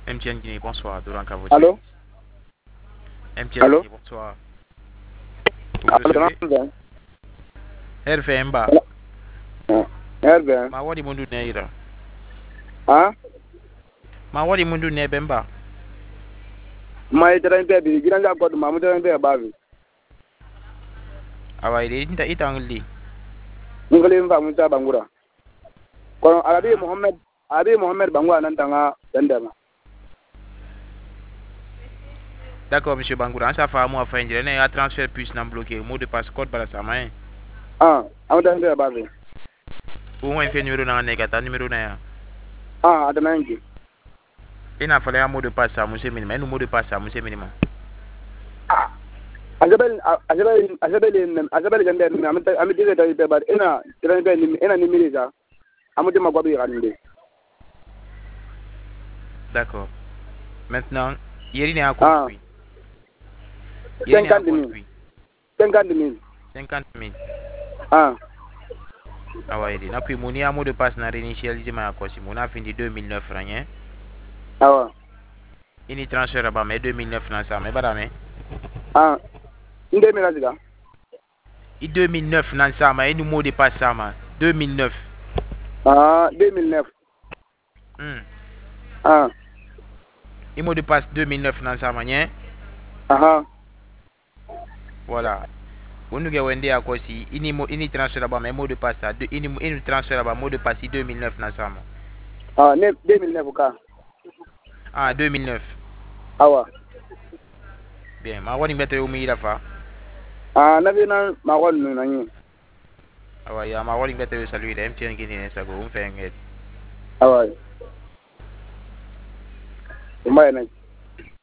MTN Guinée, bonsoir, Dolan Cavotier. Allô? MTN Allô? Guinée, bonsoir. Allô? RFMba. Herbe. Ma wadi mundu neira. Ah? Ma wadi mundu ne bemba. Mai terang tadi, kira nggak kuat mamu terang tadi babi. Awai de ita ngli. Nggak mbak muda bangura. Kalau Abi Muhammad bangura nantanga dendama. D'accord, monsieur Bangoura, ça fait moi faire une un transfert puisse non bloqué, mot de passe code para sa main. Ah, amu terang tadi babi. Ou on fait numéro na negata numéro na. Ah, ada nanti. Ina fallait un mot de passe à monsieur minimum, un mot de passe à monsieur minimum. Ah. Azabel ganda ni amu dire tadi babi. Ina terang tadi ina ni miliza. Amu dia magwabi kan. D'accord. Maintenant, hier il est à construit. 50 000. 50 000. 50 000. Ah. Ah ouais, et puis mon mot de passe n'a réinitialisé ma cause. Mon a fini 2009 francs. Hein? Ah ouais. Il y transfert là-bas, mais 2009 francs ça, mais pas mais. Ah. Inde mi razika. Et 2009 nan ça, mais il mot de passe ça, 2009. Ah, 2009. Ah. Il mot de passe 2009 nan ça, hein? Aha. Voilà. Vous nous avez à quoi si il transfert là-bas, mais mot de passe ça, il transfert là-bas, mot de passe 2009 nan ça. Ah, 2009 ka. Ah, 2009. Awa. Bien, ma wani mettre au milieu fa. Ah, na bina ma wani nani. Awa ya ma wani mettre au salut de MTN Guinée ça go on fait un. Awa. Umay na.